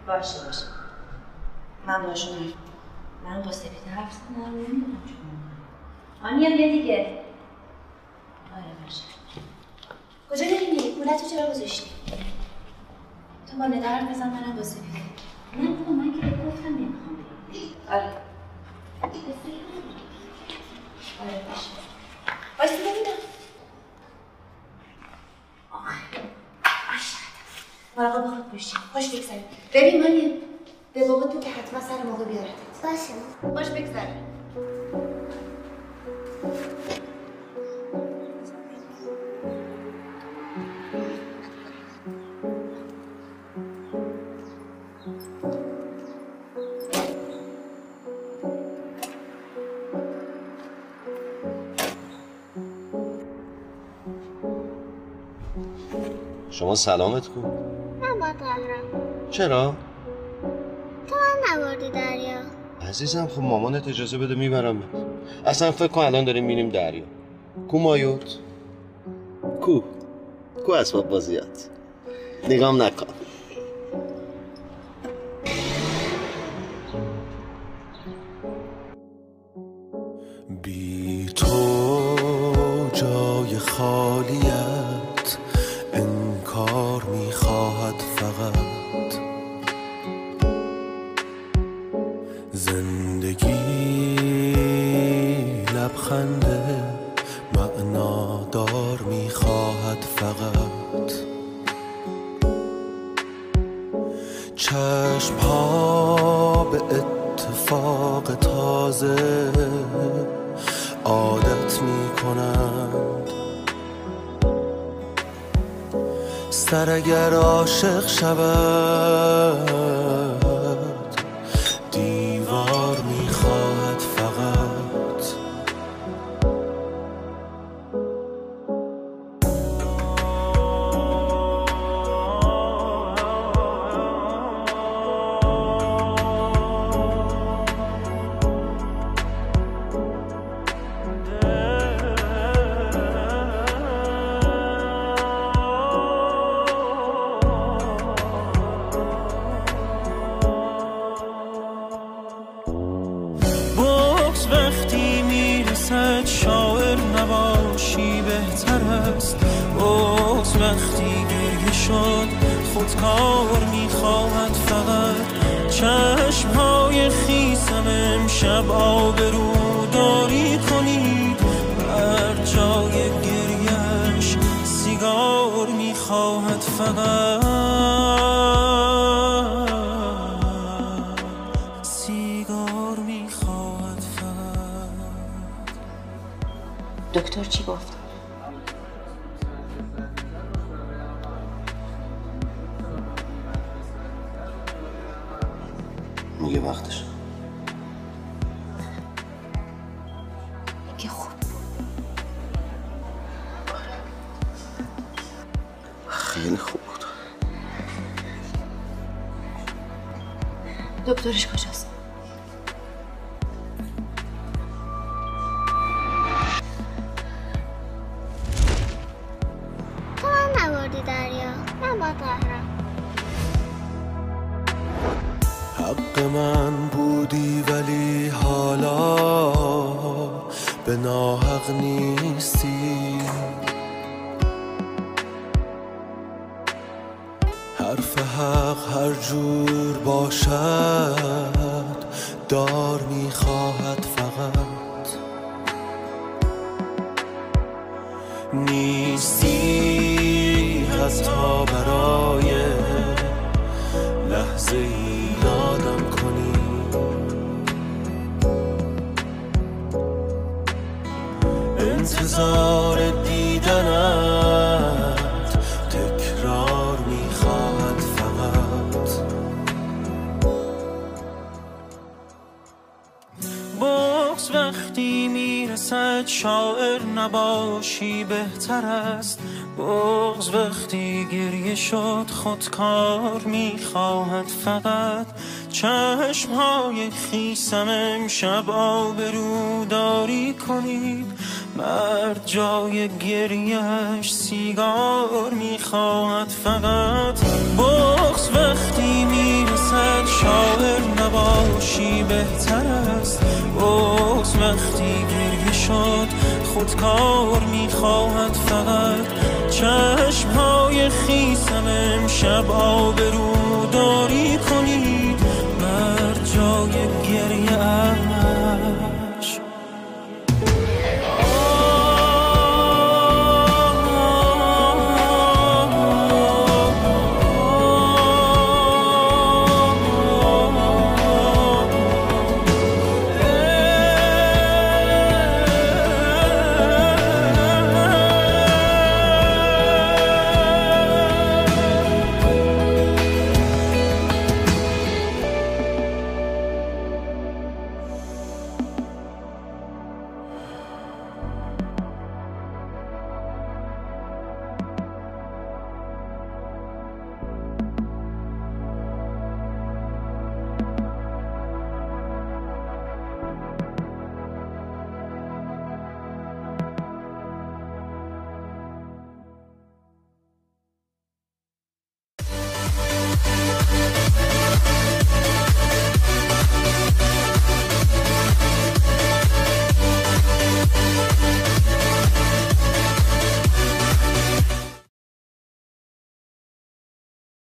باشه من باشون من با سپید حرف زدم نمیدونم چون آنیا بیا دیگه. آره باشه. کجا داری میری؟ کولتو چرا گذاشتی؟ تو با ندا حرف بزن منم با سپید. نه بابا من که گفتم نمیخوام بیام. آره آره باشه بایستی ببینم. مراقب خود باشی. خوش بگذره. ببین مریم به بابا تو که حتما سر موقع بیارتت. باشه خوش بگذره. شما سلامت کن؟ من با تهران. چرا؟ تو من نبردی دریا. عزیزم خب مامانت اجازه بده میبرم. اصلا فکر کن الان داریم میریم دریا. کو مایوت؟ کو اسباب بازیات؟ نگام نکن. بی تو جای خالیت انکار میخواهد فقط زندگی لبخنده معنادار میخواهد فقط چشم ها به اتفاق تازه عادت میکنند سر اگر عاشق شود دیوار میخواهد فقط شاعر نباشی بهتر است بغض وقتی گریه شد خودکار میخواهد فقط چشمهای خیسم امشب آبروداری کنید بر جای گریهش سیگار میخواهد فقط سیگار میخواهد فقط. دکتر چی گفت؟ میگه وقتش. که خوب خیلی خوب بود. دکترش کجاست؟ تو من نبردی دریا. من با تهران. حق من بودی ولی حالا به ناحق نیستی حرف حق هر جور باشد دار میخواهد فقط نیستی حتی برای لحظه ای یادم کنی انتظار دیدنت تکرار میخواهد فقط بغض وقتی میرسد شاعر نباشی بهتر است بغض وقتی گریه شد خودکار میخواهد فقط چشمهای خیسم امشب آبروداری کنید مرد جای گریهش سیگار میخواهد فقط بغض وقتی میرسد بهتر است. بغض وقتی گریه شد خودکار میخواهد فقط. چشمهای خیسم امشب آبرو